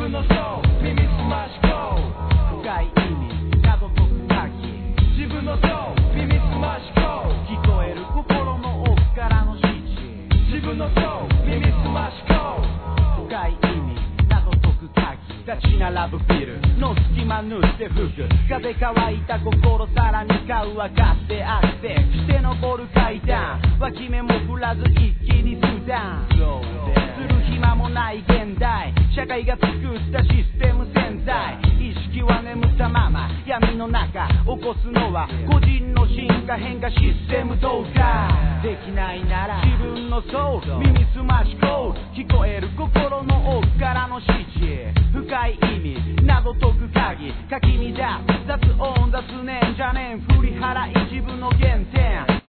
分のソウル耳すましこう深い意味など解く鍵自分のソウル耳すましこう聞こえる心の奥からの指示自分のソウル耳すましこう深い意味など解く鍵立ち並ぶビルの隙間縫って吹く風乾いた心さらに顔上がってアクセスして残る階段脇目も振らず一気にスダンする暇もない現代社会が作ったシステム潜在意識は眠ったまま闇の中起こすのは個人の進化変化システムどうかできないなら自分のソウル耳すましコール聞こえる心の奥からの指示深い意味など解く鍵書き乱す雑音雑念邪念振り払い自分の原点